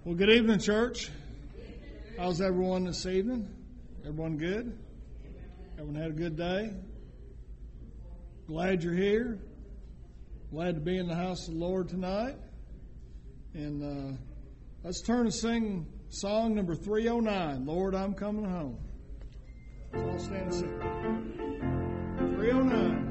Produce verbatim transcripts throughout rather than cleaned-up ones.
Well, good evening, church. How's everyone this evening? Everyone good? Everyone had a good day? Glad you're here. Glad to be in the house of the Lord tonight. And uh, let's turn and sing song number three oh nine, Lord, I'm Coming Home. Let's all stand and sing. three oh nine.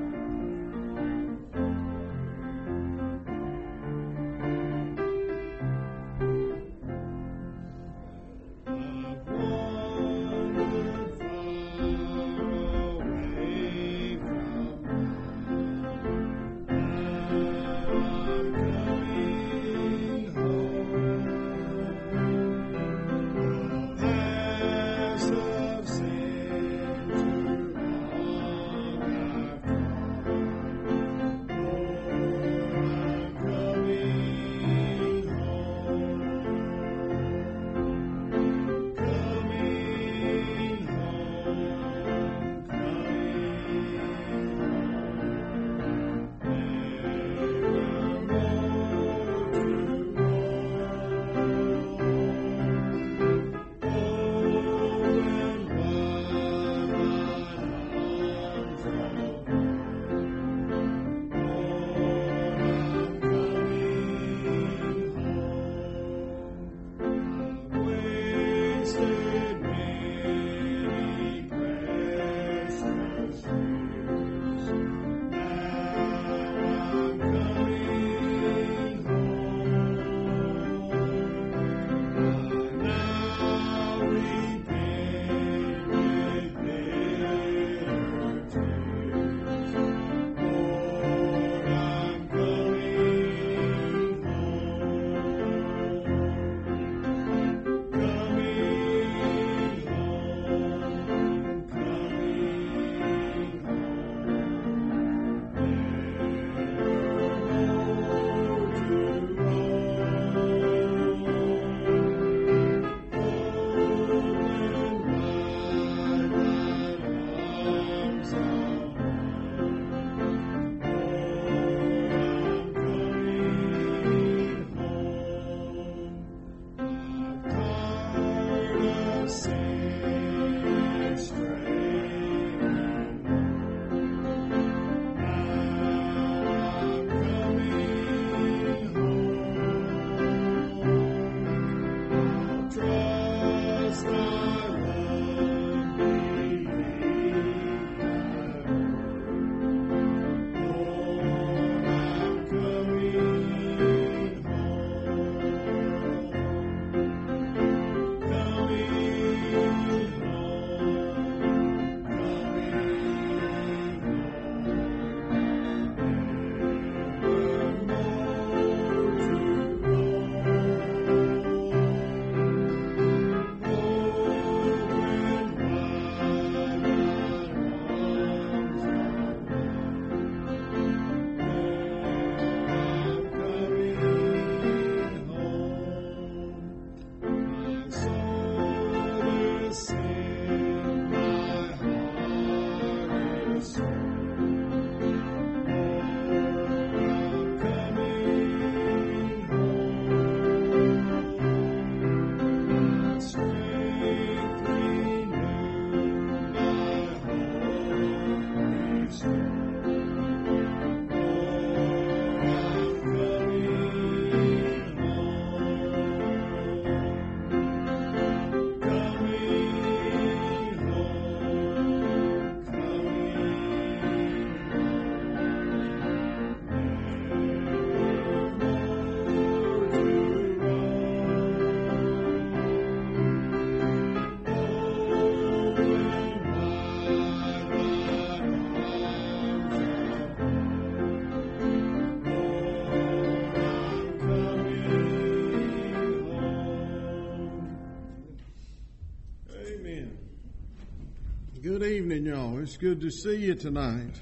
Good evening, y'all. It's good to see you tonight.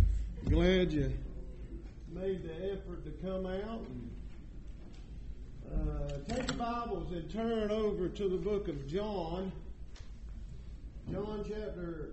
Glad you made the effort to come out. And, uh, take the Bibles and turn over to the book of John. John chapter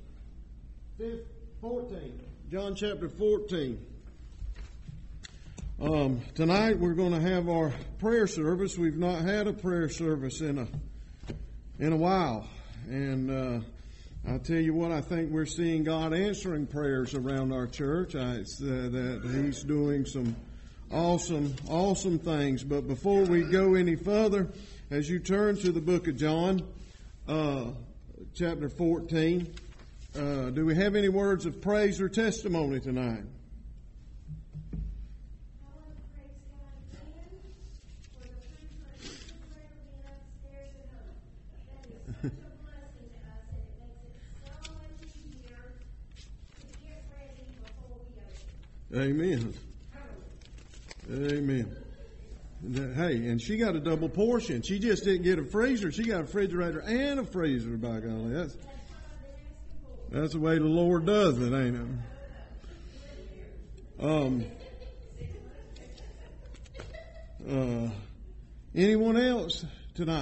uh, fourteen. John chapter fourteen. Um, tonight we're going to have our prayer service. We've not had a prayer service in a in a while, and uh, I tell you what, I think we're seeing God answering prayers around our church. I, it's, uh, that He's doing some awesome, awesome things. But before we go any further, as you turn to the book of John, uh, chapter fourteen, uh, do we have any words of praise or testimony tonight? Amen. Amen. Hey, and she got a double portion. She just didn't get a freezer. She got a refrigerator and a freezer, by golly. That's, that's the way the Lord does it, ain't it? Um, uh, anyone else tonight?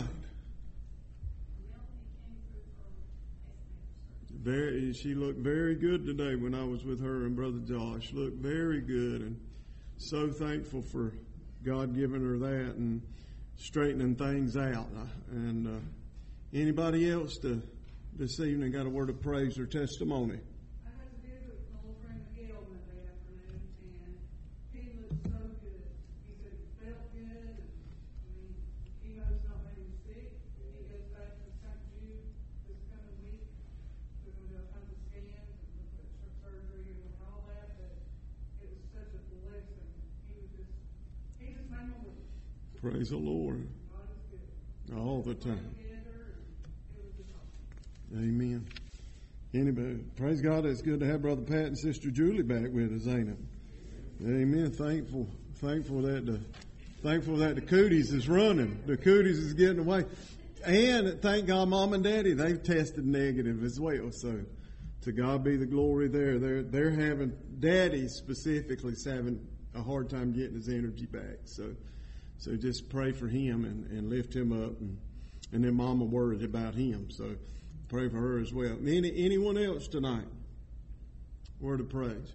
Very, she looked very good today when I was with her and Brother Josh. Looked very good, and so thankful for God giving her that and straightening things out. And uh, anybody else to, this evening got a word of praise or testimony? I had to visit with my old friend Miguel that afternoon, and he looked so good. He said he felt good. And, I mean, he knows not made him sick. He goes back to Saint Jude this coming week. We're going to do a ton of scans and look at surgery and all that. But it was such a blessing. He was just, he just made my week. Praise the Lord. God is good. All the time. Together, and it was just awesome. Amen. Anybody, praise God, it's good to have Brother Pat and Sister Julie back with us, ain't it? Amen. Thankful, thankful that the, thankful that the cooties is running. The cooties is getting away. And thank God Mom and Daddy, they've tested negative as well. So to God be the glory there. They're, they're having, Daddy specifically is having a hard time getting his energy back. So, so just pray for him and, and lift him up. And, and then Mama worried about him. So pray for her as well. Any, anyone else tonight? Word of praise.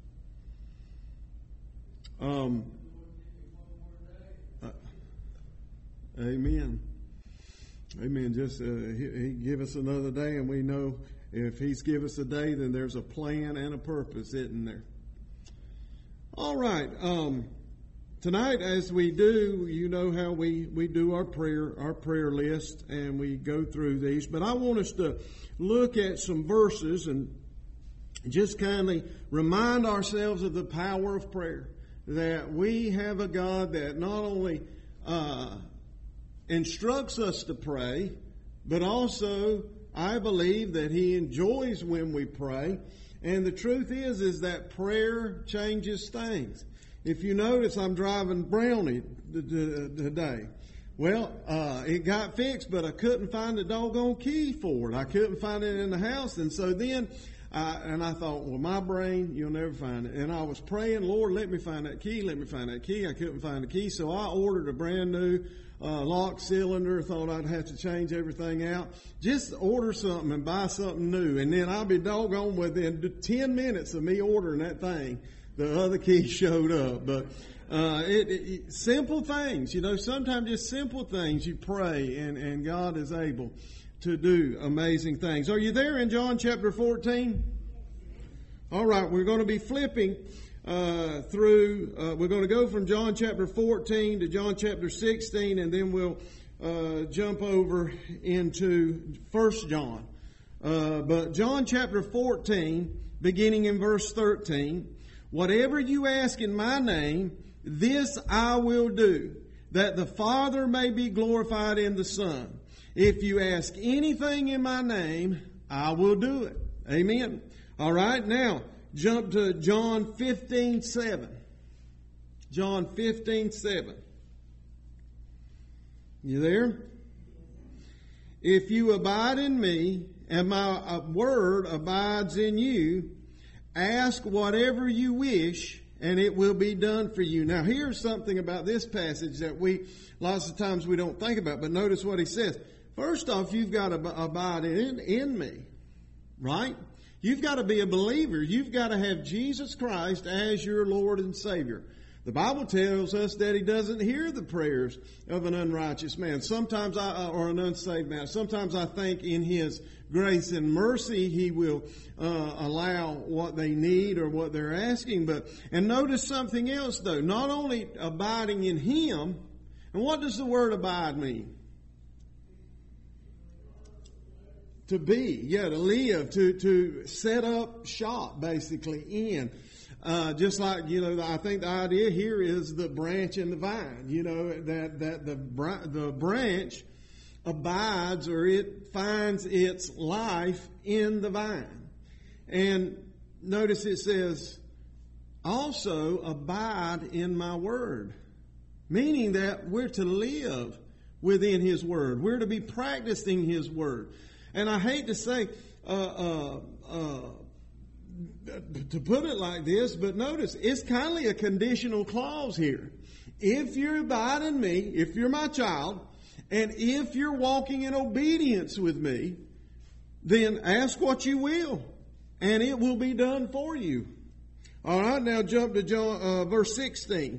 Um, uh, amen. Amen. Just uh, he, he give us another day, and we know if He's give us a day, then there's a plan and a purpose, isn't there? All right. Um, tonight, as we do, you know how we, we do our prayer our prayer list, and we go through these. But I want us to look at some verses and just kindly remind ourselves of the power of prayer. That we have a God that not only uh, instructs us to pray, but also I believe that He enjoys when we pray. And the truth is, is that prayer changes things. If you notice, I'm driving Brownie today. Well, uh, it got fixed, but I couldn't find the doggone key for it. I couldn't find it in the house. And so then, I, and I thought, well, my brain, you'll never find it. And I was praying, Lord, let me find that key, let me find that key. I couldn't find the key, so I ordered a brand new uh, lock cylinder. Thought I'd have to change everything out. Just order something and buy something new. And then I'll be doggone within ten minutes of me ordering that thing, the other key showed up. But uh, it, it, simple things, you know, sometimes just simple things you pray and, and God is able to do amazing things. Are you there in John chapter fourteen? All right, we're going to be flipping uh, through, uh, we're going to go from John chapter fourteen to John chapter sixteen, and then we'll uh, jump over into First John. Uh, but John chapter fourteen, beginning in verse thirteen, whatever you ask in my name, this I will do, that the Father may be glorified in the Son. If you ask anything in my name, I will do it. Amen. All right, now jump to John fifteen seven. John fifteen seven. You there? If you abide in me and my word abides in you, ask whatever you wish and it will be done for you. Now here's something about this passage that we, lots of times we don't think about, but notice what he says. First off, you've got to abide in, in me, right? You've got to be a believer. You've got to have Jesus Christ as your Lord and Savior. The Bible tells us that He doesn't hear the prayers of an unrighteous man. Sometimes I, or an unsaved man. Sometimes I think in His grace and mercy He will uh, allow what they need or what they're asking. But and notice something else though. Not only abiding in Him, and what does the word abide mean? To be, yeah, to live, to to set up shop, basically in. Uh, just like, you know, I think the idea here is the branch and the vine. You know, that, that the, the branch abides, or it finds its life in the vine. And notice it says, also abide in my word. Meaning that we're to live within His word. We're to be practicing His word. And I hate to say, uh, uh, uh, to put it like this, but notice, it's kind of a conditional clause here. If you abide in me, if you're my child, and if you're walking in obedience with me, then ask what you will, and it will be done for you. All right, now jump to John, uh, verse sixteen.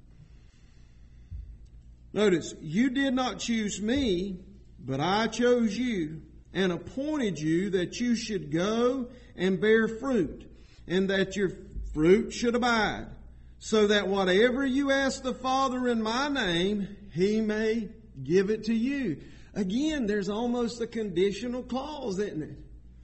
Notice, you did not choose me, but I chose you and appointed you that you should go and bear fruit, and that your fruit should abide, so that whatever you ask the Father in my name, He may give it to you. Again, there's almost a conditional clause, isn't it?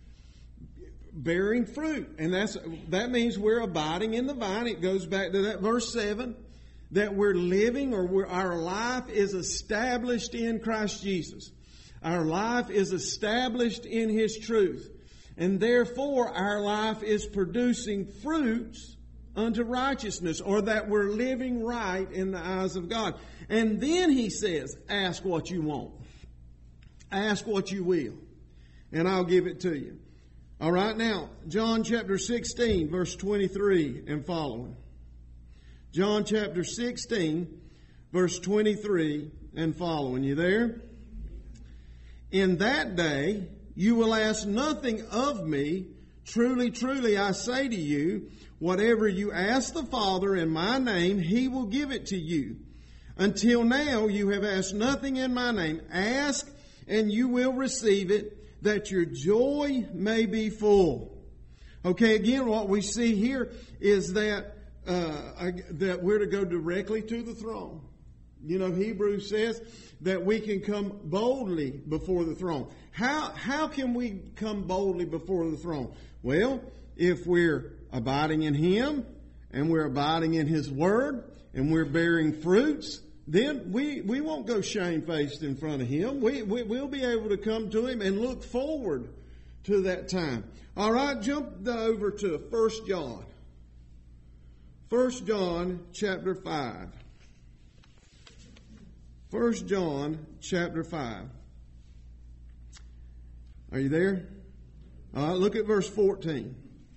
Bearing fruit. And that's that means we're abiding in the vine. It goes back to that verse seven, that we're living, or we're, our life is established in Christ Jesus. Our life is established in His truth. And therefore, our life is producing fruits unto righteousness, or that we're living right in the eyes of God. And then He says, ask what you want. Ask what you will, and I'll give it to you. All right, now, John chapter sixteen, verse twenty-three and following. John chapter sixteen, verse twenty-three and following. You there? In that day, you will ask nothing of me. Truly, truly, I say to you, whatever you ask the Father in my name, He will give it to you. Until now, you have asked nothing in my name. Ask, and you will receive it, that your joy may be full. Okay, again, what we see here is that uh, that we're to go directly to the throne. You know, Hebrews says that we can come boldly before the throne. How how can we come boldly before the throne? Well, if we're abiding in Him, and we're abiding in His Word, and we're bearing fruits, then we, we won't go shamefaced in front of Him. We, we, we'll be able to come to Him and look forward to that time. All right, jump over to First John. First John chapter five. First John chapter five. Are you there? All right, look at verse fourteen.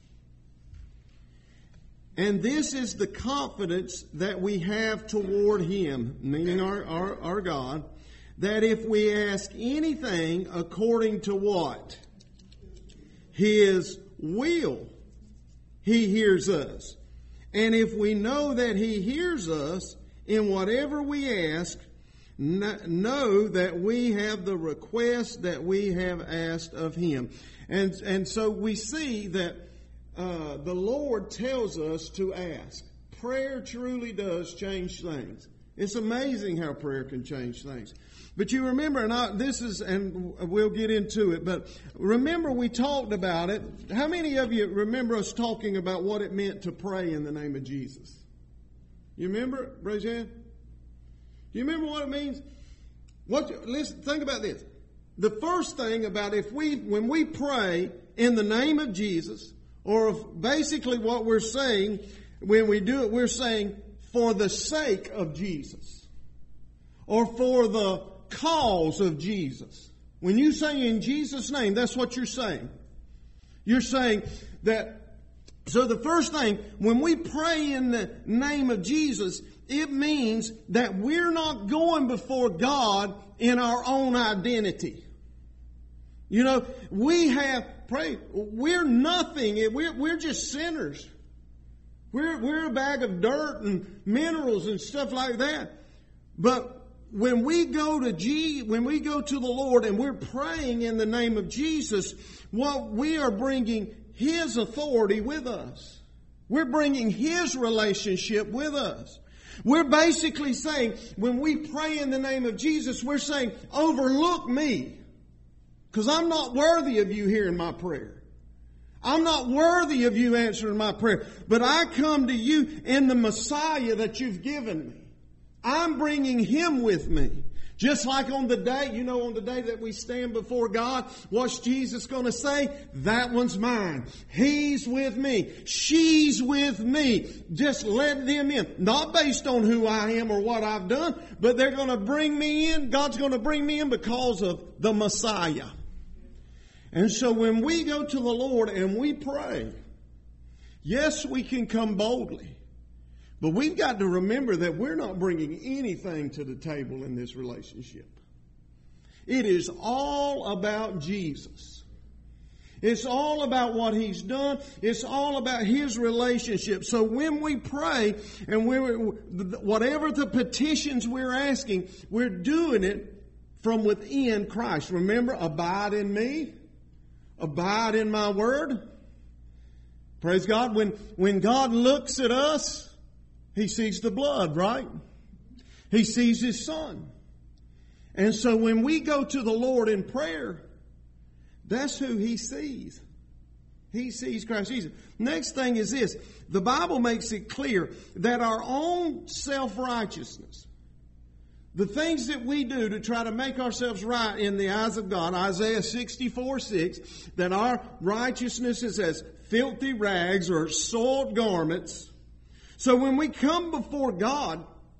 And this is the confidence that we have toward Him, meaning our, our, our God, that if we ask anything according to what? His will, He hears us. And if we know that He hears us in whatever we ask, know that we have the request that we have asked of Him. And, and so we see that Uh, the Lord tells us to ask. Prayer truly does change things. It's amazing how prayer can change things. But you remember, and I, this is, and we'll get into it, but remember we talked about it. How many of you remember us talking about what it meant to pray in the name of Jesus? You remember? Raise your hand. Do you remember what it means? What? Listen, think about this. The first thing about if we, when we pray in the name of Jesus, or if basically what we're saying, when we do it, we're saying, for the sake of Jesus. Or for the cause of Jesus. When you say in Jesus' name, that's what you're saying. You're saying that, so the first thing, when we pray in the name of Jesus, it means that we're not going before God in our own identity. You know, we have, pray, we're nothing. We're, we're just sinners. We're, we're a bag of dirt and minerals and stuff like that. But when we go to G, when we go to the Lord and we're praying in the name of Jesus, what we are bringing His authority with us. We're bringing His relationship with us. We're basically saying, when we pray in the name of Jesus, we're saying, overlook me. Because I'm not worthy of you hearing my prayer. I'm not worthy of you answering my prayer. But I come to you in the Messiah that you've given me. I'm bringing Him with me. Just like on the day, you know, on the day that we stand before God, what's Jesus going to say? That one's mine. He's with me. She's with me. Just let them in. Not based on who I am or what I've done, but they're going to bring me in. God's going to bring me in because of the Messiah. And so when we go to the Lord and we pray, yes, we can come boldly. But we've got to remember that we're not bringing anything to the table in this relationship. It is all about Jesus. It's all about what He's done. It's all about His relationship. So when we pray and we're, whatever the petitions we're asking, we're doing it from within Christ. Remember, abide in me. Abide in my word. Praise God. When, when God looks at us, He sees the blood, right? He sees His Son. And so when we go to the Lord in prayer, that's who He sees. He sees Christ Jesus. Next thing is this. The Bible makes it clear that our own self-righteousness, the things that we do to try to make ourselves right in the eyes of God, Isaiah sixty-four six, that our righteousness is as filthy rags or soiled garments. So when we come before God,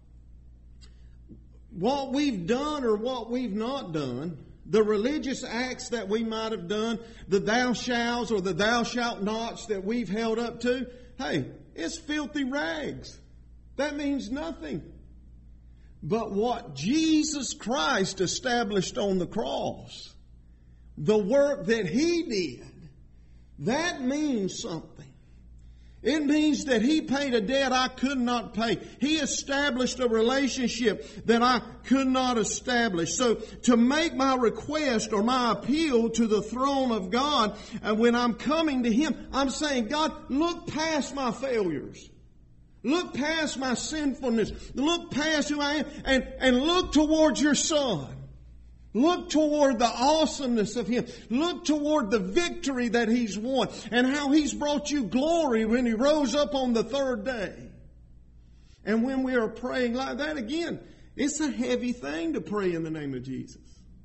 what we've done or what we've not done, the religious acts that we might have done, the thou shalls or the thou shalt nots that we've held up to, hey, it's filthy rags. That means nothing. But what Jesus Christ established on the cross, the work that He did, that means something. It means that He paid a debt I could not pay. He established a relationship that I could not establish. So to make my request or my appeal to the throne of God, and when I'm coming to Him, I'm saying, God, look past my failures. Look past my sinfulness. Look past who I am and, and look towards your Son. Look toward the awesomeness of Him. Look toward the victory that He's won and how He's brought you glory when He rose up on the third day. And when we are praying like that, again, it's a heavy thing to pray in the name of Jesus.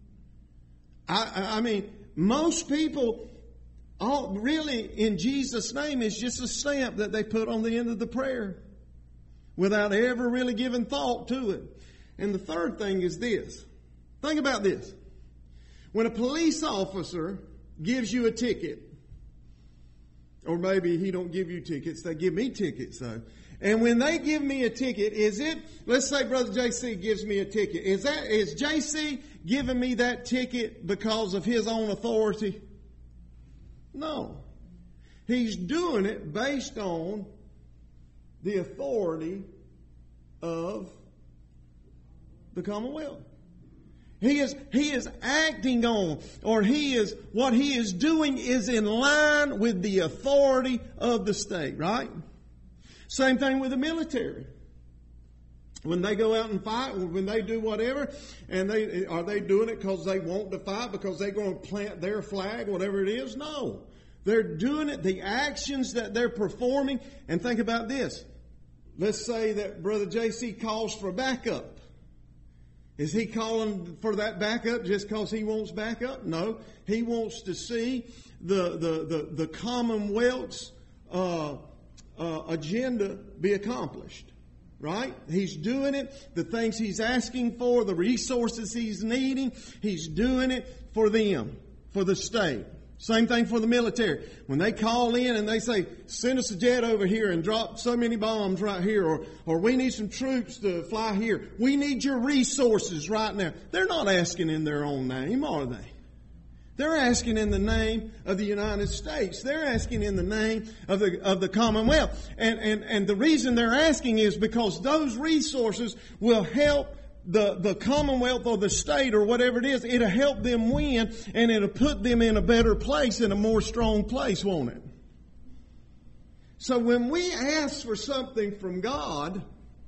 I, I mean, most people, all really in Jesus' name is just a stamp that they put on the end of the prayer without ever really giving thought to it. And the third thing is this. Think about this. When a police officer gives you a ticket, or maybe he don't give you tickets, they give me tickets though. And when they give me a ticket, is it, let's say Brother J C gives me a ticket. Is that, is J C giving me that ticket because of his own authority? No. He's doing it based on the authority of the Commonwealth. He is, he is acting on, or he is, what he is doing is in line with the authority of the state, right? Same thing with the military. When they go out and fight, when they do whatever, and they, are they doing it because they want to fight, because they're going to plant their flag, whatever it is? No. They're doing it, the actions that they're performing, and think about this. Let's say that Brother J C calls for backup. Is he calling for that backup just because he wants backup? No. He wants to see the, the, the, the Commonwealth's uh, uh, agenda be accomplished. Right? He's doing it. The things he's asking for, the resources he's needing, he's doing it for them, for the state. Same thing for the military. When they call in and they say, send us a jet over here and drop so many bombs right here, or, or we need some troops to fly here. We need your resources right now. They're not asking in their own name, are they? They're asking in the name of the United States. They're asking in the name of the of the Commonwealth. And, and, and the reason they're asking is because those resources will help the, the Commonwealth or the state or whatever it is. It'll help them win, and it'll put them in a better place, in a more strong place, won't it? So when we ask for something from God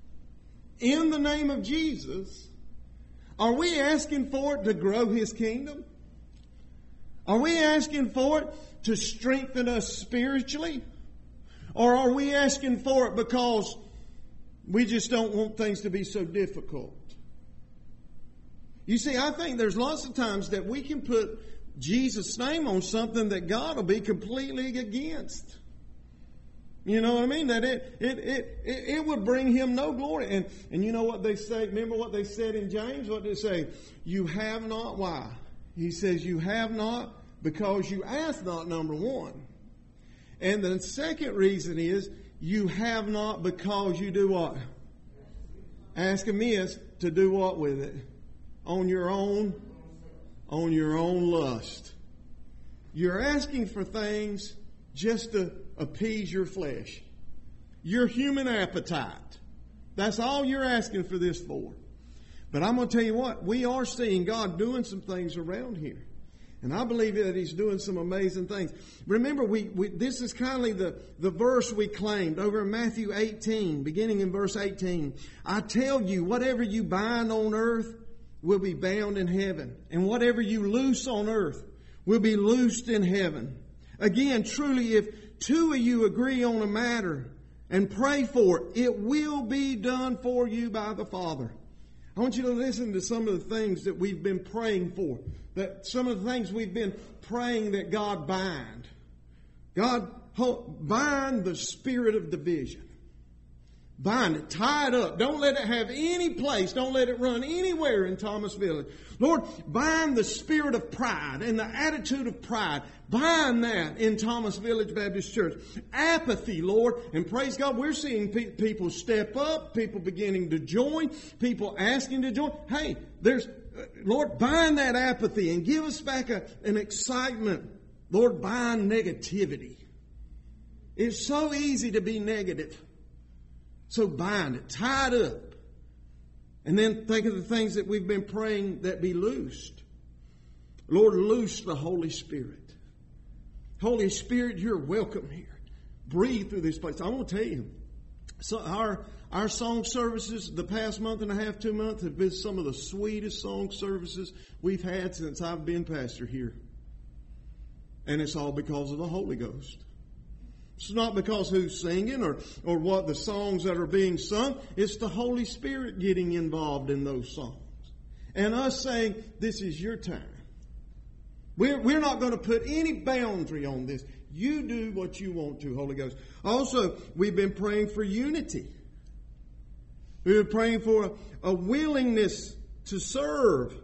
in the name of Jesus, are we asking for it to grow His kingdom? Are we asking for it to strengthen us spiritually? Or are we asking for it because we just don't want things to be so difficult? You see, I think there's lots of times that we can put Jesus' name on something that God will be completely against. You know what I mean? That it it it it, it would bring Him no glory. And and you know what they say? Remember what they said in James? What did they say? You have not. Why? He says, you have not because you ask not, number one. And the second reason is, you have not because you do what? Ask amiss to do what with it? On your own, on your own lust. You're asking for things just to appease your flesh. Your human appetite. That's all you're asking for this for. But I'm going to tell you what, we are seeing God doing some things around here. And I believe that He's doing some amazing things. Remember, we, we this is kind of the, the verse we claimed over in Matthew eighteen, beginning in verse eighteen. I tell you, whatever you bind on earth will be bound in heaven. And whatever you loose on earth will be loosed in heaven. Again, truly, if two of you agree on a matter and pray for it, it will be done for you by the Father. I want you to listen to some of the things that we've been praying for. That some of the things we've been praying that God bind. God, bind the spirit of division. Bind it. Tie it up. Don't let it have any place. Don't let it run anywhere in Thomas Village. Lord, bind the spirit of pride and the attitude of pride. Bind that in Thomas Village Baptist Church. Apathy, Lord. And praise God, we're seeing pe- people step up, people beginning to join, people asking to join. Hey, there's, uh, Lord, bind that apathy and give us back a, an excitement. Lord, bind negativity. It's so easy to be negative. So bind it, tie it up. And then think of the things that we've been praying that be loosed. Lord, loose the Holy Spirit. Holy Spirit, you're welcome here. Breathe through this place. I want to tell you, so our our song services the past month and a half, two months have been some of the sweetest song services we've had since I've been pastor here. And it's all because of the Holy Ghost. It's not because who's singing or, or what the songs that are being sung. It's the Holy Spirit getting involved in those songs. And us saying, this is your time. We're, we're not going to put any boundary on this. You do what you want to, Holy Ghost. Also, we've been praying for unity. We've been praying for a, a willingness to serve.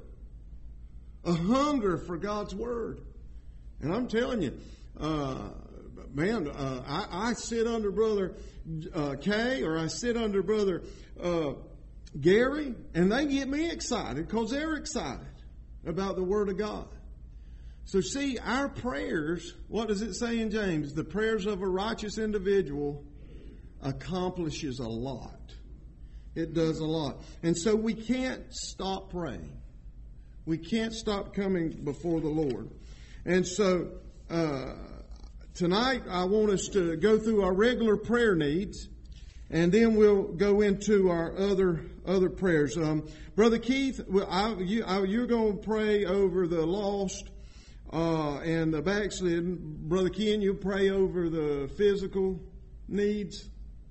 A hunger for God's Word. And I'm telling you, uh, man, uh, I, I sit under Brother uh, Kay or I sit under Brother uh, Gary, and they get me excited because they're excited about the Word of God. So see, our prayers, what does it say in James? The prayers of a righteous individual accomplishes a lot. It does a lot. And so we can't stop praying. We can't stop coming before the Lord. And so uh, tonight I want us to go through our regular prayer needs, and then we'll go into our other other prayers. Um, Brother Keith, I, you, I, you're going to pray over the lost uh, and the backslidden. Brother Ken, you'll pray over the physical needs.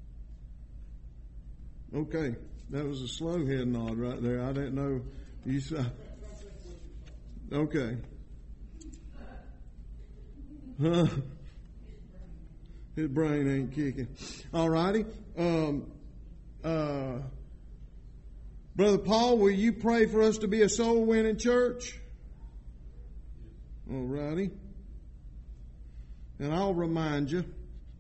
Okay, that was a slow head nod right there. I didn't know you said. Okay. Huh? His brain ain't kicking. All righty. Um, uh, Brother Paul, will you pray for us to be a soul winning church? All righty. And I'll remind you.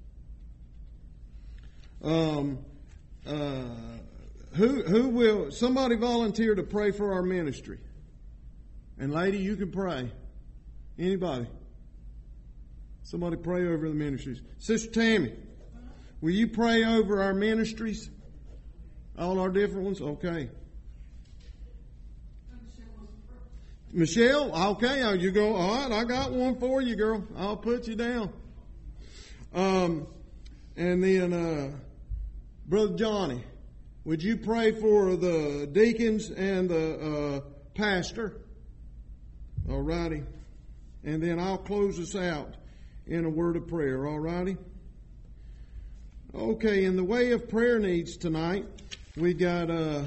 Um, uh, who who will somebody volunteer to pray for our ministry? And lady, you can pray. Anybody? Somebody pray over the ministries. Sister Tammy, will you pray over our ministries? All our different ones? Okay. Michelle, okay, oh, you go, all right, I got one for you, girl. I'll put you down. Um, and then, uh, Brother Johnny, would you pray for the deacons and the, uh, pastor? All righty. And then I'll close us out in a word of prayer, all righty? Okay, in the way of prayer needs tonight, we got, uh,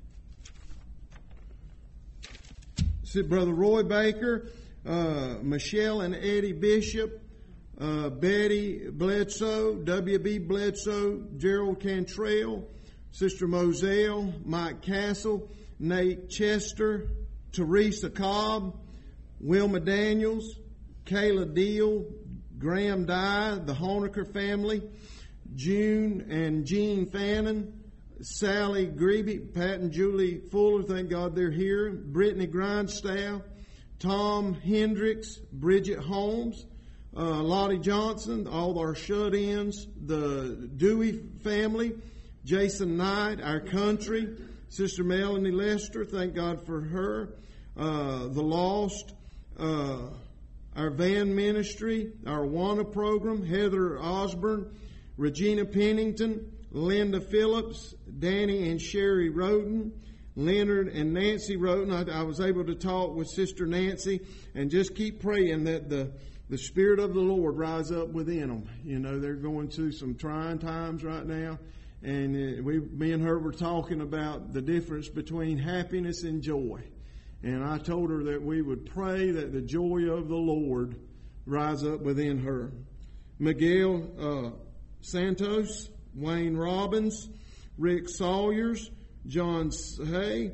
Brother Roy Baker, uh, Michelle and Eddie Bishop, uh, Betty Bledsoe, W B Bledsoe, Gerald Cantrell, Sister Moselle, Mike Castle, Nate Chester, Teresa Cobb, Wilma Daniels, Kayla Deal, Graham Dye, the Honecker family, June and Jean Fannin, Sally Grebe, Pat and Julie Fuller, thank God they're here. Brittany Grindstaff, Tom Hendricks, Bridget Holmes, uh, Lottie Johnson, all our shut-ins, the Dewey family, Jason Knight, our country, Sister Melanie Lester, thank God for her, uh, the Lost, uh, our van ministry, our WANA program, Heather Osborne, Regina Pennington, Linda Phillips, Danny and Sherry Roden, Leonard and Nancy Roden. I, I was able to talk with Sister Nancy and just keep praying that the, the Spirit of the Lord rise up within them. You know, they're going through some trying times right now. And uh, we, me and her were talking about the difference between happiness and joy. And I told her that we would pray that the joy of the Lord rise up within her. Miguel uh, Santos, Wayne Robbins, Rick Sawyers, John Hay,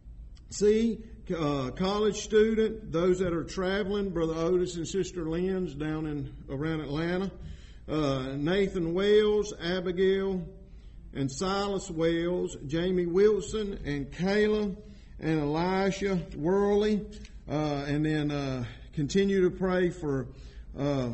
C, uh, college student, those that are traveling, Brother Otis and Sister Lynn's down in around Atlanta, uh, Nathan Wells, Abigail and Silas Wells, Jamie Wilson and Kayla and Elisha Worley, uh, and then uh, continue to pray for uh,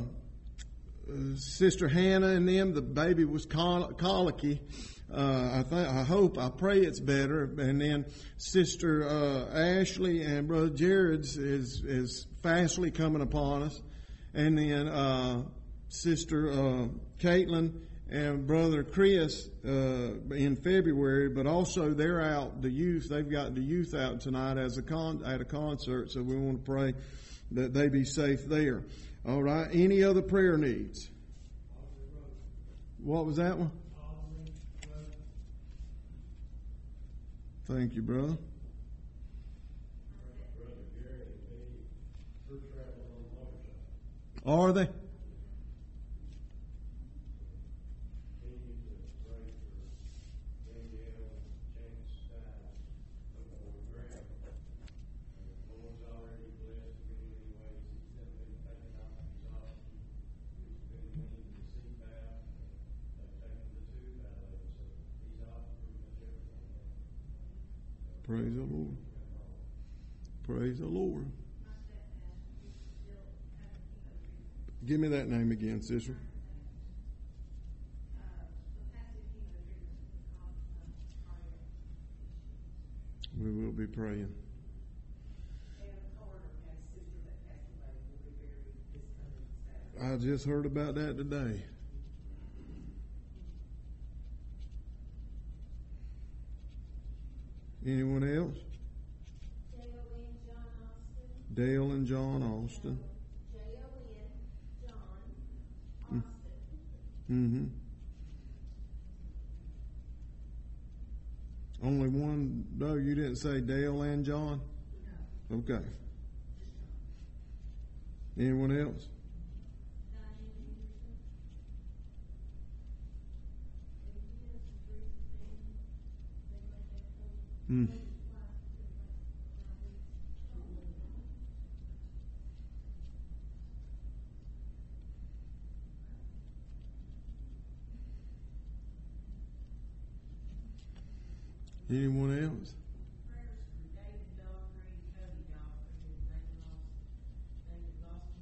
Sister Hannah and them. The baby was col- colicky. Uh, I think, I hope, I pray it's better. And then Sister uh, Ashley and Brother Jared's is is fastly coming upon us. And then uh, Sister uh, Caitlin and Brother Chris uh, in February. But also they're out. The youth, they've got the youth out tonight as a con- at a concert. So we want to pray that they be safe there. All right. Any other prayer needs? What was that one? Thank you, brother. Are they? Praise the Lord. Praise the Lord. Give me that name again, sister. We will be praying. I just heard about that today. Anyone else? Dale and John Austin. J O N John Austin. Mm-hmm. Only one, no, you didn't say Dale and John? No. Okay. Anyone else? Hmm. Anyone else? Prayers for David Dahlgren, Cody Dahlgren, they lost, David lost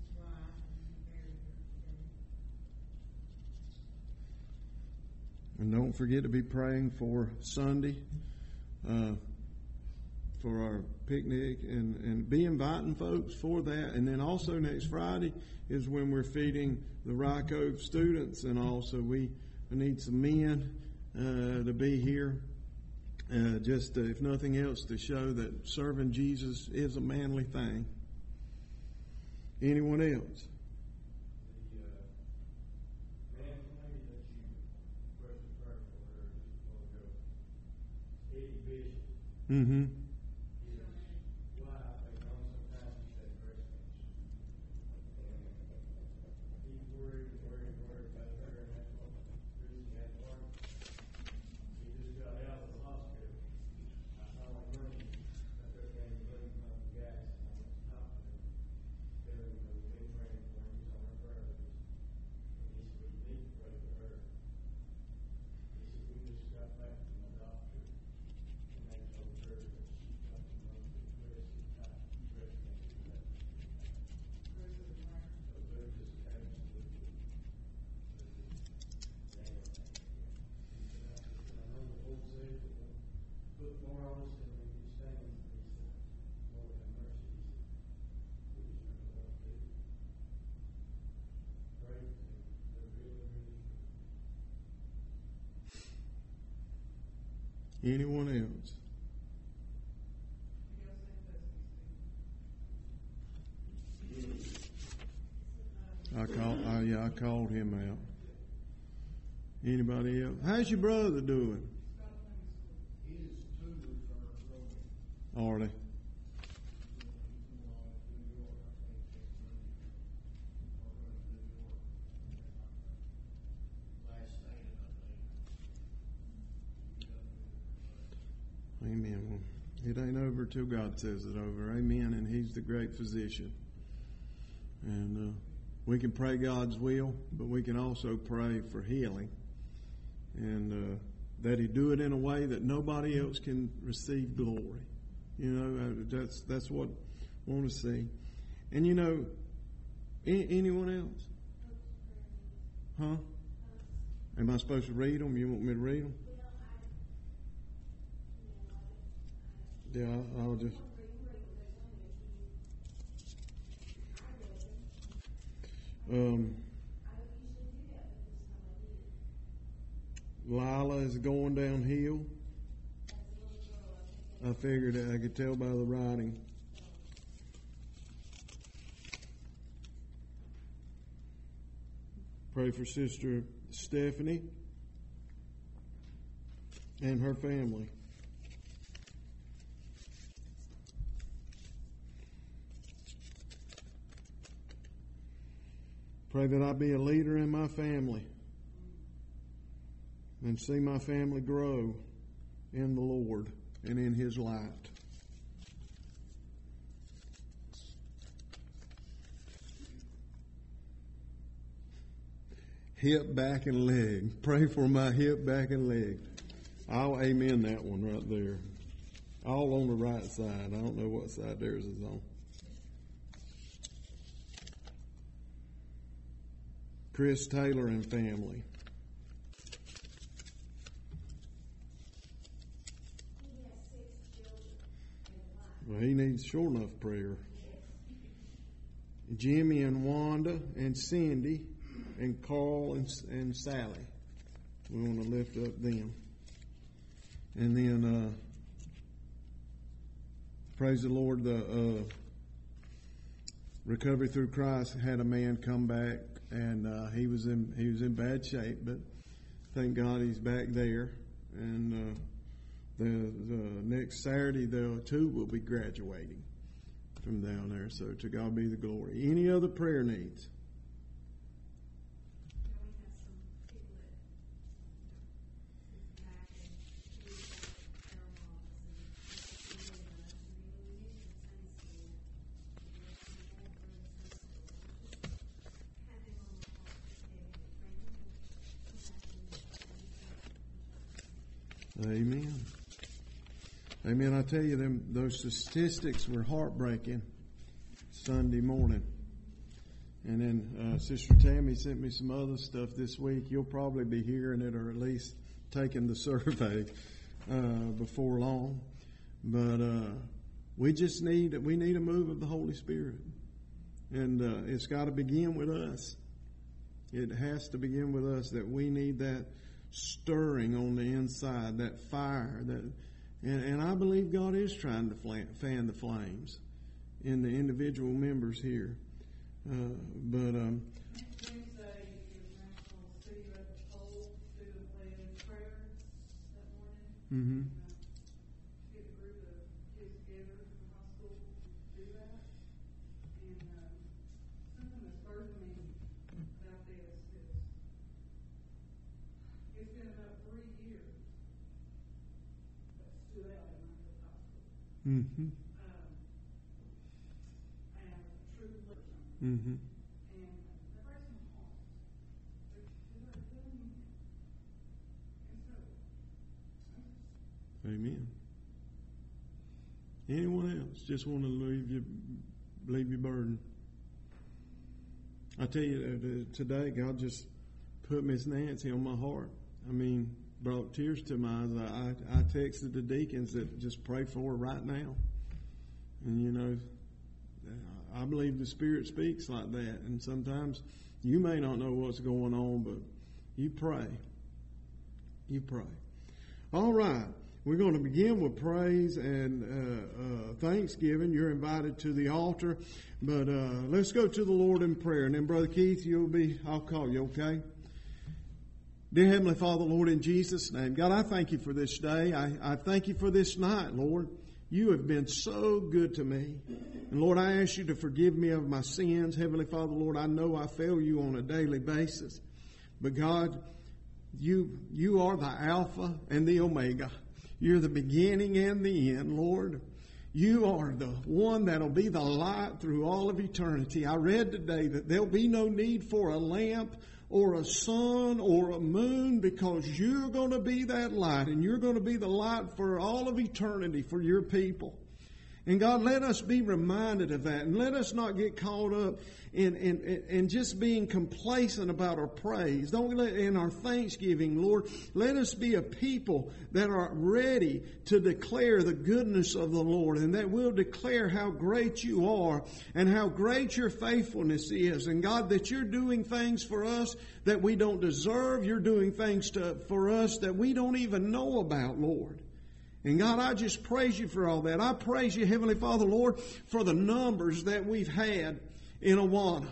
don't forget to be praying for Sunday, uh, for our picnic, and, and be inviting folks for that. And then also next Friday is when we're feeding the Rye Cove students, and also we need some men uh, to be here, uh, just to, if nothing else, to show that serving Jesus is a manly thing. Anyone else? Mm-hmm. Anyone else? I call. Uh, yeah, I called him out. Anybody else? How's your brother doing? Are they? Amen. Well, it ain't over till God says it over. Amen. And He's the great physician. And uh, we can pray God's will, but we can also pray for healing. And uh, that He do it in a way that nobody else can receive glory. You know, that's that's what I want to see. And you know, a- anyone else? Huh? Am I supposed to read them? You want me to read them? Yeah, I'll just. Um, Lila is going downhill. I figured I could tell by the writing. Pray for Sister Stephanie and her family. Pray that I be a leader in my family and see my family grow in the Lord and in His light. Hip, back, and leg. Pray for my hip, back, and leg. I'll amen that one right there. All on the right side. I don't know what side theirs is on. Chris Taylor and family. Well, he needs sure enough prayer. Jimmy and Wanda and Cindy and Carl and, and Sally. We want to lift up them. And then, uh, praise the Lord, the uh, Recovery Through Christ had a man come back, and uh, he was in he was in bad shape, but thank God he's back there. And uh, the the next Saturday, the two will be graduating from down there. So to God be the glory. Any other prayer needs? Amen. Amen. I tell you, them those statistics were heartbreaking Sunday morning. And then uh, Sister Tammy sent me some other stuff this week. You'll probably be hearing it, or at least taking the survey uh, before long. But uh, we just need we need a move of the Holy Spirit, and uh, it's got to begin with us. It has to begin with us, that we need that stirring on the inside, that fire. That, and, and I believe God is trying to fan the flames in the individual members here. Uh, but um, Wednesday is National City Red Pole Student Led Prayer that morning. mm-hmm. Uh, get a group of kids together from high school to do that. And um, something that's burdened me about this is it's been about three years that stood out in my high school. Mm-hmm. Um, and true religion. Mm-hmm. And that breaks my heart. They're, they're doing it. And so, Amen. Anyone else just want to leave you, leave your burden? I tell you, uh, today God just put Miss Nancy on my heart. I mean, brought tears to my eyes. I, I texted the deacons that just pray for her right now. And you know, I believe the Spirit speaks like that. And sometimes you may not know what's going on, but you pray. You pray. All right. We're going to begin with praise and uh, uh, thanksgiving. You're invited to the altar. But uh, let's go to the Lord in prayer. And then, Brother Keith, you'll be, I'll call you, okay? Dear Heavenly Father, Lord, in Jesus' name, God, I thank you for this day. I, I thank you for this night, Lord. You have been so good to me. And Lord, I ask you to forgive me of my sins. Heavenly Father, Lord, I know I fail you on a daily basis. But God, you, you are the Alpha and the Omega. You're the beginning and the end, Lord. You are the one that'll be the light through all of eternity. I read today that there'll be no need for a lamp or a sun or a moon, because you're going to be that light, and you're going to be the light for all of eternity for your people. And God, let us be reminded of that, and let us not get caught up in, in, in just being complacent about our praise. Don't let in our thanksgiving, Lord. Let us be a people that are ready to declare the goodness of the Lord, and that we'll declare how great you are and how great your faithfulness is. And God, that you're doing things for us that we don't deserve. You're doing things to, for us that we don't even know about, Lord. And God, I just praise you for all that. I praise you, Heavenly Father, Lord, for the numbers that we've had in Awana.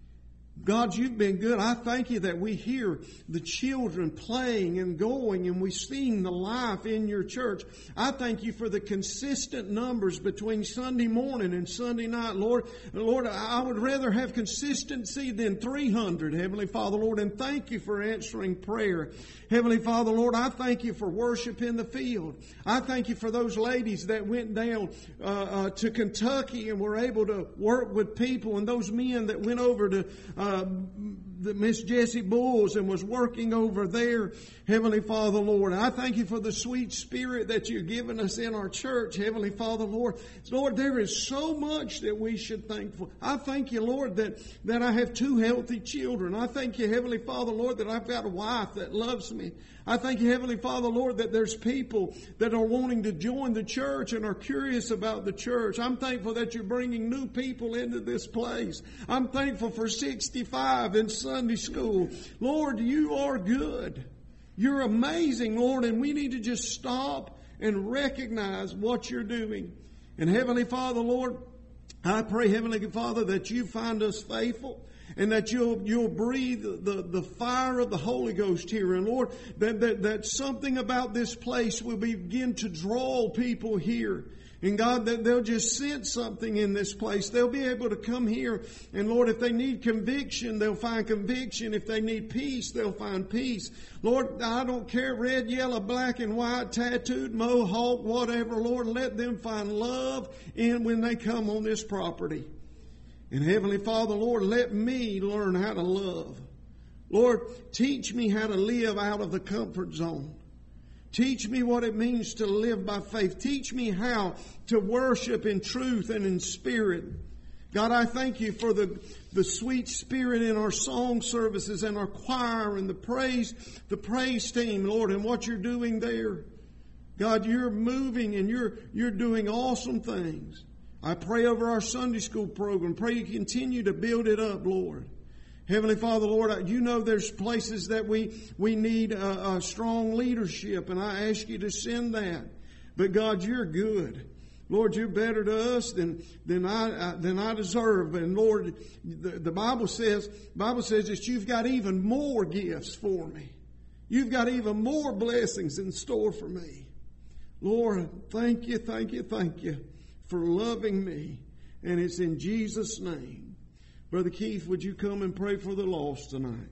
God, you've been good. I thank you that we hear the children playing and going, and we sing the life in your church. I thank you for the consistent numbers between Sunday morning and Sunday night, Lord. Lord, I would rather have consistency than three hundred, Heavenly Father, Lord, and thank you for answering prayer. Heavenly Father, Lord, I thank you for worship in the field. I thank you for those ladies that went down uh, uh, to Kentucky and were able to work with people, and those men that went over to uh, the Miss Jessie Bulls and was working over there. Heavenly Father, Lord, I thank you for the sweet spirit that you've given us in our church. Heavenly Father, Lord, Lord, there is so much that we should thank for. I thank you, Lord, that, that I have two healthy children. I thank you, Heavenly Father, Lord, that I've got a wife that loves me. I thank you, Heavenly Father, Lord, that there's people that are wanting to join the church and are curious about the church. I'm thankful that you're bringing new people into this place. I'm thankful for sixty-five in Sunday school. Lord, you are good. You're amazing, Lord, and we need to just stop and recognize what you're doing. And Heavenly Father, Lord, I pray, Heavenly Father, that you find us faithful, and that you'll you'll breathe the, the fire of the Holy Ghost here. And Lord, that, that, that something about this place will begin to draw people here. And God, that they'll just sense something in this place. They'll be able to come here. And Lord, if they need conviction, they'll find conviction. If they need peace, they'll find peace. Lord, I don't care, red, yellow, black, and white, tattooed, mohawk, whatever. Lord, let them find love in when they come on this property. And Heavenly Father, Lord, let me learn how to love. Lord, teach me how to live out of the comfort zone. Teach me what it means to live by faith. Teach me how to worship in truth and in spirit. God, I thank you for the, the sweet spirit in our song services and our choir and the praise, the praise team, Lord, and what you're doing there. God, you're moving and you're, you're doing awesome things. I pray over our Sunday school program. Pray you continue to build it up, Lord. Heavenly Father, Lord, you know there's places that we, we need a, a strong leadership, and I ask you to send that. But God, you're good. Lord, you're better to us than, than I, uh, than I deserve. And Lord, the, the Bible says, Bible says that you've got even more gifts for me. You've got even more blessings in store for me. Lord, thank you, thank you, thank you for loving me. And it's in Jesus' name. Brother Keith, would you come and pray for the lost tonight?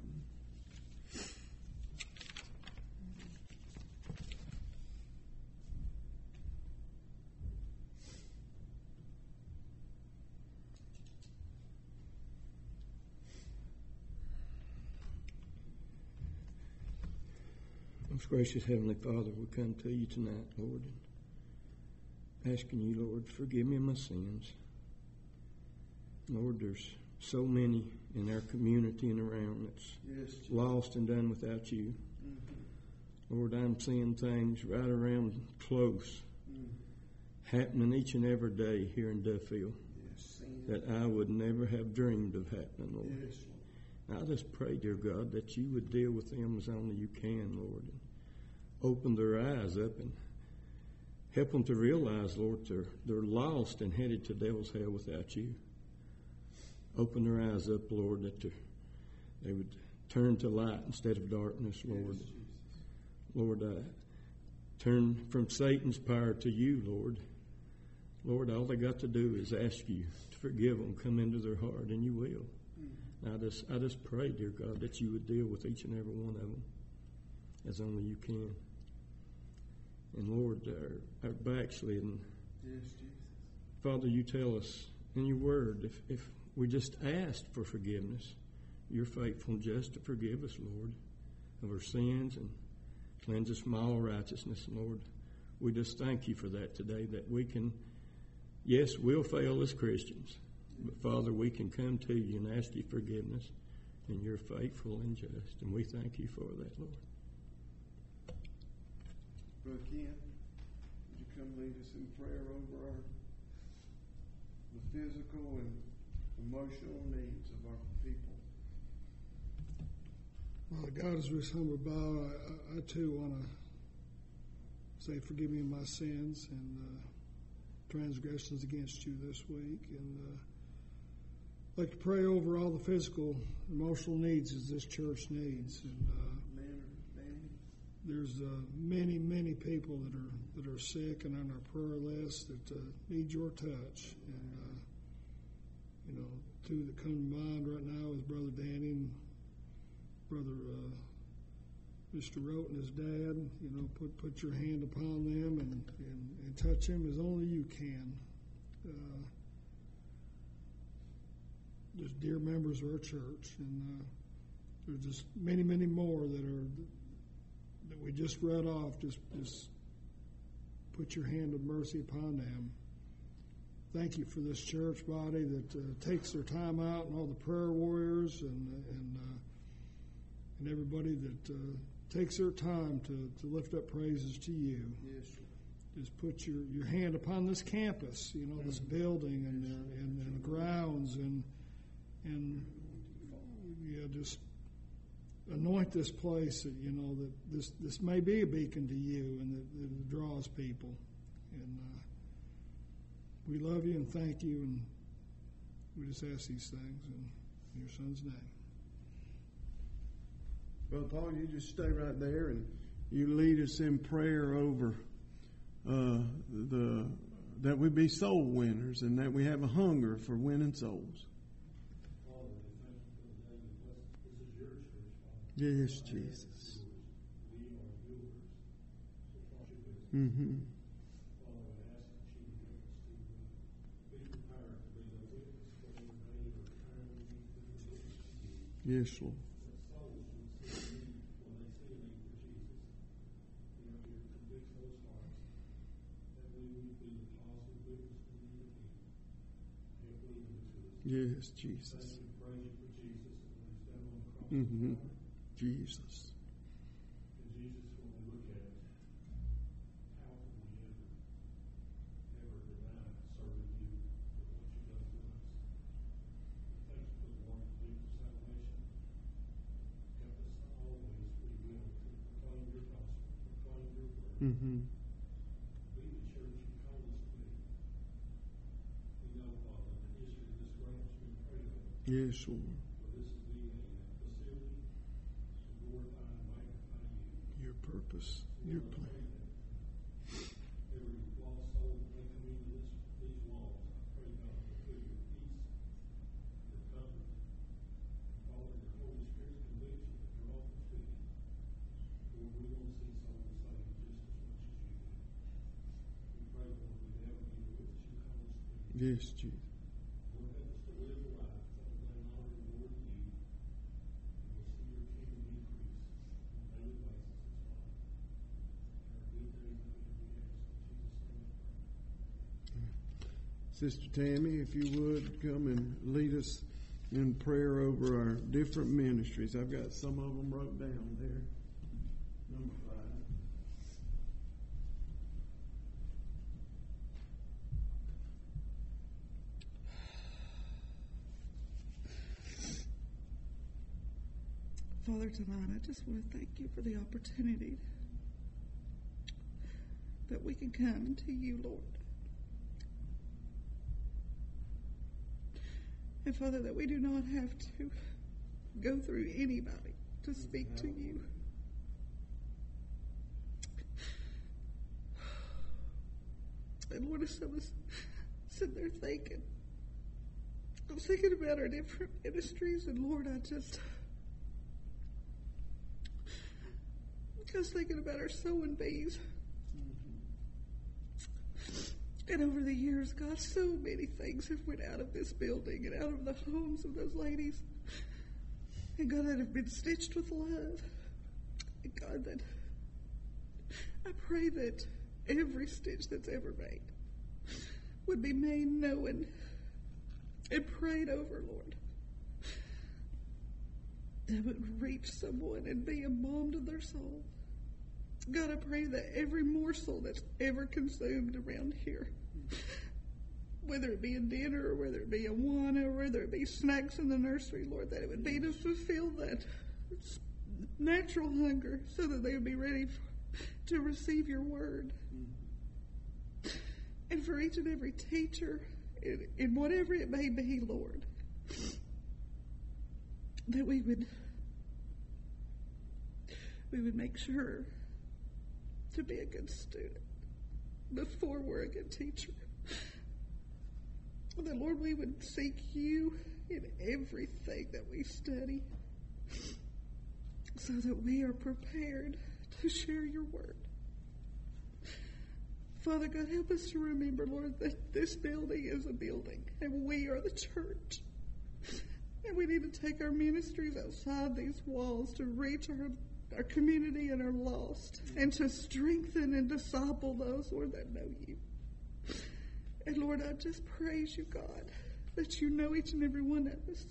Most gracious Heavenly Father, we come to you tonight, Lord, asking you, Lord, forgive me my sins. Lord, there's so many in our community and around that's yes, lost and done without you. Mm-hmm. Lord, I'm seeing things right around close mm-hmm. happening each and every day here in Duffield yes, that I would never have dreamed of happening, Lord. Yes, Lord. I just pray, dear God, that you would deal with them as only you can, Lord, and open their eyes up and help them to realize, Lord, they're, they're lost and headed to devil's hell without you. Open their eyes up, Lord, that they would turn to light instead of darkness, Lord. Yes, Lord, uh, turn from Satan's power to you, Lord. Lord, all they got to do is ask you to forgive them, come into their heart, and you will. Mm. I just, I just pray, dear God, that you would deal with each and every one of them as only you can. And Lord, our, our backsliding, yes, Jesus. Father, you tell us in your word, if, if we just asked for forgiveness, you're faithful and just to forgive us, Lord, of our sins and cleanse us from all righteousness. Lord, we just thank you for that today, that we can, yes, we'll fail as Christians, but Father, we can come to you and ask you forgiveness, and you're faithful and just, and we thank you for that, Lord. Brother Ken, would you come lead us in prayer over our the physical and emotional needs of our people? Well, God, as we humble bow, I, I, I too want to say, forgive me my sins and uh, transgressions against you this week. And uh, I'd like to pray over all the physical, emotional needs as this church needs. And uh, there's uh, many, many people that are that are sick and on our prayer list that uh, need your touch. And uh, you know, two that come to mind right now is Brother Danny and Brother uh, Mister Rote and his dad. You know, put put your hand upon them and, and, and touch them as only you can. Uh, there's dear members of our church, and uh, there's just many, many more that are that we just read off. Just just put your hand of mercy upon them. Thank you for this church body that uh, takes their time out, and all the prayer warriors and and uh, and everybody that uh, takes their time to, to lift up praises to you. Yes. Just put your, your hand upon this campus, you know, this building and uh, and, and the grounds, and and yeah, just anoint this place that, you know, that this this may be a beacon to you, and that, that it draws people. And uh, we love you and thank you, and we just ask these things in your son's name. Brother Paul, you just stay right there and you lead us in prayer over uh, the that we be soul winners and that we have a hunger for winning souls. Yes, Jesus. Mm-hmm. Yes, Lord. Yes, Jesus. Mm-hmm. Jesus. And Jesus, when we look at it, how can we ever, ever deny serving you for what you've done for us? Thank you for the wonderful gift of salvation. Help us to always be willing to proclaim your gospel, proclaim your word. Mm-hmm. Be the church you called us to be. We know, Father, the history of this ground has been prayed over. Yes, Lord. For this will be a facility to glorify and magnify you. Your purpose, your plan. Every lost soul that may come into this, these walls, I pray, God, that through your peace, your comfort, and Father, your Holy Spirit's conviction that draw them to you. Lord, we want to see souls saved just as much as you do. We pray, Lord, we never be the witness you call us to be. Yes, Jesus. Lord, help us to live a life that will bring honor and glory to you, and we'll see your kingdom increase on a daily basis as well. And our good days ahead, we ask in Jesus' name. Sister Tammy, if you would come and lead us in prayer over our different ministries. I've got some of them wrote down there. Number five. Father, tonight I just want to thank you for the opportunity that we can come to you, Lord. And Father, that we do not have to go through anybody to speak to you. And Lord, as I was sitting there thinking, I was thinking about our different ministries, and Lord, I just, I was thinking about our sewing bees. And over the years, God, so many things have went out of this building and out of the homes of those ladies. And God, that have been stitched with love. And God, that I pray that every stitch that's ever made would be made knowing and prayed over, Lord. That would reach someone and be a balm to their soul. God, I pray that every morsel that's ever consumed around here, whether it be a dinner or whether it be a wine or whether it be snacks in the nursery, Lord, that it would be to fulfill that natural hunger so that they would be ready for, to receive your word. And for each and every teacher, in, in whatever it may be, Lord, that we would we would make sure to be a good student before we're a good teacher. That, Lord, we would seek you in everything that we study so that we are prepared to share your word. Father God, help us to remember, Lord, that this building is a building and we are the church. And we need to take our ministries outside these walls to reach our our community and are lost, and to strengthen and disciple those, Lord, that know you. And Lord, I just praise you, God, that you know each and every one of us,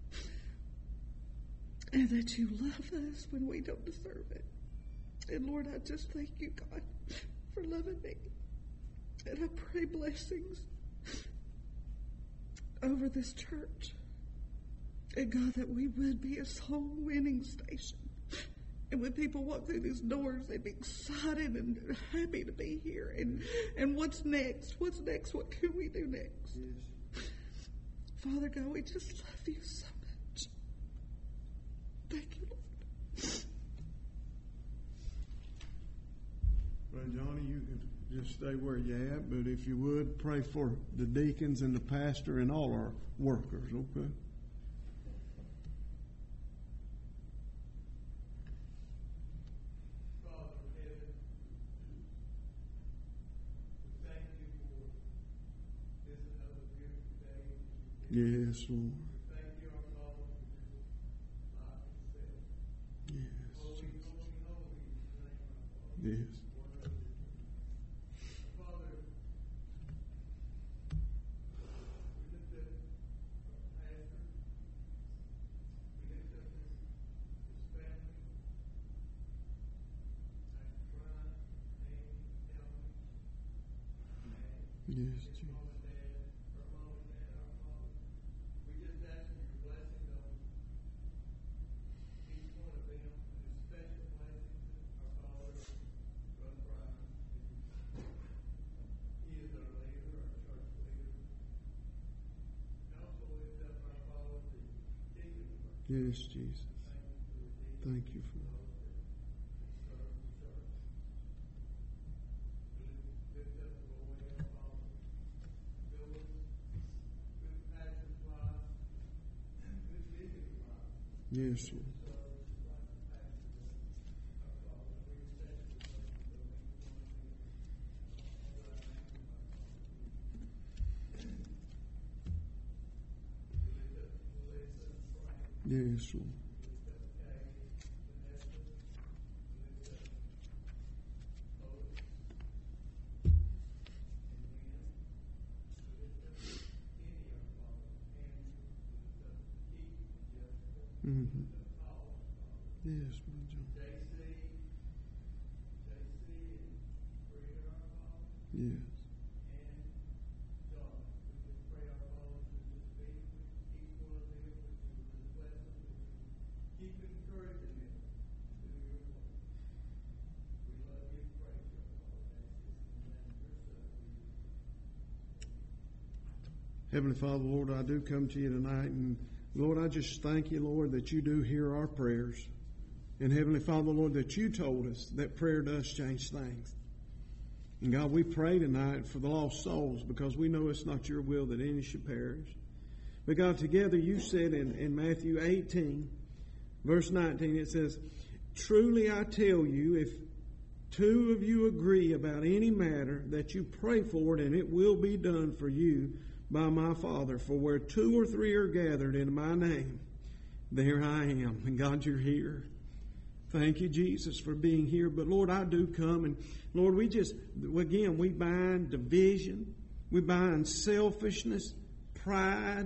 and that you love us when we don't deserve it. And Lord, I just thank you, God, for loving me. And I pray blessings over this church. And God, that we would be a soul winning station. And when people walk through these doors, they'd be excited and happy to be here. And and what's next? What's next? What can we do next? Yes. Father God, we just love you so much. Thank you, Lord. Well, Johnny, you can just stay where you're at, but if you would, pray for the deacons and the pastor and all our workers, okay? Yes, Lord. Thank you, our Father, for this life and Yes, faith. Holy, Jesus. holy, holy is the name of our Father. Yes. Father, we lift up Yes, his mom and dad, our mom and dad, our father. We just ask for your blessing on each one of them, and a special blessing to our father, Brother Brian. He is our leader, our church leader. And also lift up our father, the deacon. yes, Jesus. Thank you for yes, Lord. Yes, Lord. Mm-hmm. Yes, my John. J C, J C, and Frida, our father, Yes. and John. We just pray our Father to just be with each one of them, that you would just bless them, that you would keep encouraging them to do your work. We love you and praise you, our Father. That's in the name of your Son. Heavenly Father, Lord, I do come to you tonight, and Lord, I just thank you, Lord, that you do hear our prayers. And Heavenly Father, Lord, that you told us that prayer does change things. And God, we pray tonight for the lost souls because we know it's not your will that any should perish. But God, together you said in, in Matthew eighteen, verse nineteen, it says, truly I tell you, if two of you agree about any matter, that you pray for it, and it will be done for you by my Father. For where two or three are gathered in my name, there I am. And God, you're here. Thank you, Jesus, for being here. But Lord, I do come, and Lord, we just, again, we bind division. We bind selfishness, pride,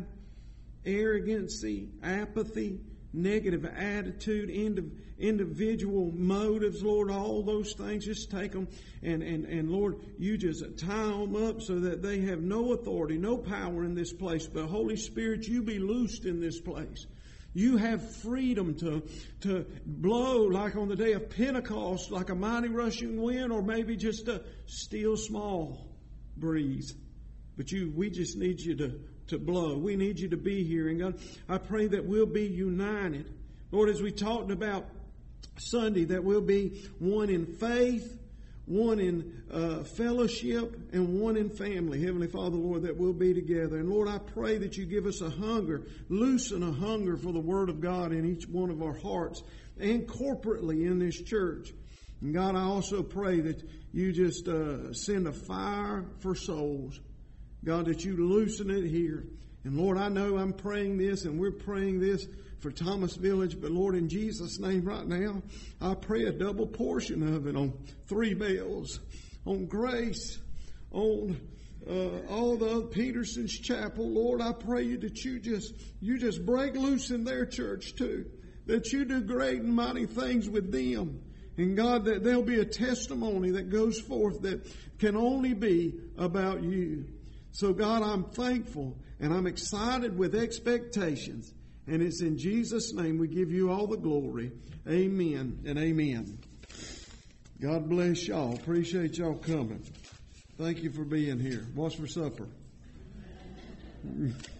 arrogancy, apathy, negative attitude, indiv- individual motives, Lord, all those things, just take them and, and, and Lord, you just tie them up so that they have no authority, no power in this place. But Holy Spirit, you be loosed in this place. You have freedom to, to blow like on the day of Pentecost, like a mighty rushing wind, or maybe just a still small breeze. But you, we just need you to to blow. We need you to be here. And God, I pray that we'll be united. Lord, as we talked about Sunday, that we'll be one in faith, one in uh, fellowship, and one in family. Heavenly Father, Lord, that we'll be together. And Lord, I pray that you give us a hunger, loosen a hunger for the Word of God in each one of our hearts and corporately in this church. And God, I also pray that you just uh, send a fire for souls. God, that you loosen it here. And Lord, I know I'm praying this, and we're praying this for Thomas Village, but Lord, in Jesus' name right now, I pray a double portion of it on Three Bells, on Grace, on uh, all the other Peterson's Chapel. Lord, I pray that you just, you just break loose in their church too, that you do great and mighty things with them. And God, that there'll be a testimony that goes forth that can only be about you. So God, I'm thankful and I'm excited with expectations. And it's in Jesus' name we give you all the glory. Amen and amen. God bless y'all. Appreciate y'all coming. Thank you for being here. What's for supper?